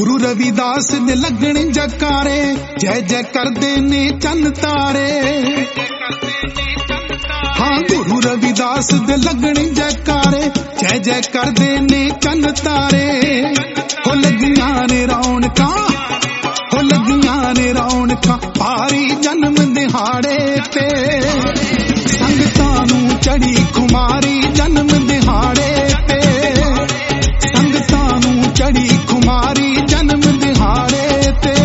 गुरु रविदास दे लगण जकारे, जय जय करदे ने चन तारे। हाँ गुरु रविदास दे लगण जकारे, जय जय करदे ने चन तारे। हो लगियां ने रौनकां, हो लगियां ने रौनकां भारी जन्म दिहाड़े ते। संगतां नूं चढ़ी खुमारी जन्म दिहाड़े ते, संगतां नूं चढ़ी खुमारी जन्म दिहाड़े ते।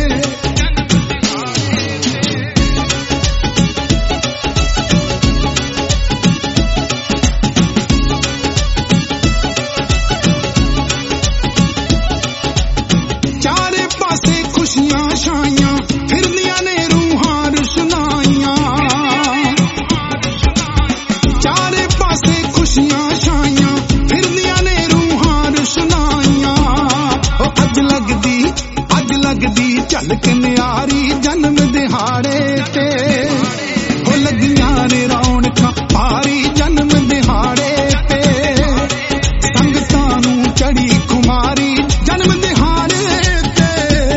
चारे पासे खुशियां छाइयां, फिरदियां ने रूहां रुशनाइयां। चारे पासे खुशियां छाइयां, फिरदियां ने रूहां रुशनाइयां। अज लगदी झलक न्यारी जन्म दिहाड़े ते। हो लगियां ने रौनकां भारी जन्म दिहाड़े ते। संगतां नूं चढ़ी खुमारी जन्म दिहाड़े ते।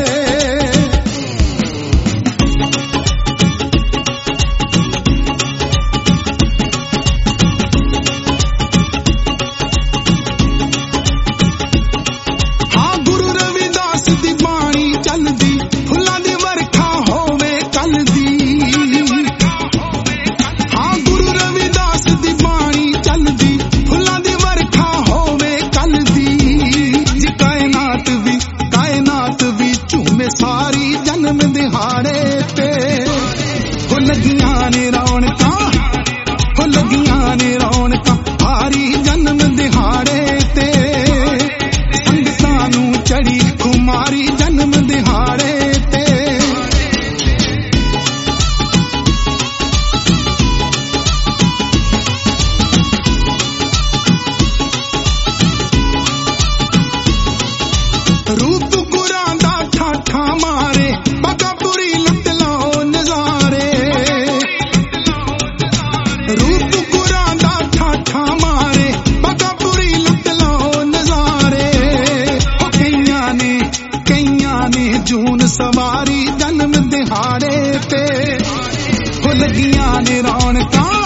हाँ गुरु रविदास दी बाणी चलदी, फुल्लां दी वरखा होवे कल दी। हाँ गुरु रविदास दी बाणी चलदी, फुल्लां दी वरखा होवे कल दी। जी कायनात भी झूमे सारी जन्म दिहाड़े ते। हो लगियां ने रौनकां, हो लगियां ने रौनकां भारी जन्म दिहाड़े ते। संगतां नूं चढ़ी खुमारी जन्म दिहाड़े ते। रूप गुरां दा ठाठा मारे, बगापुरी लुट लो नजारे। रूप गुरां दा ठाठा मारे, बगापुरी लुट लो नजारे। हो कईयां ने जून सवारी जन्म दिहाड़े ते। हो लगियां ने रौनकां,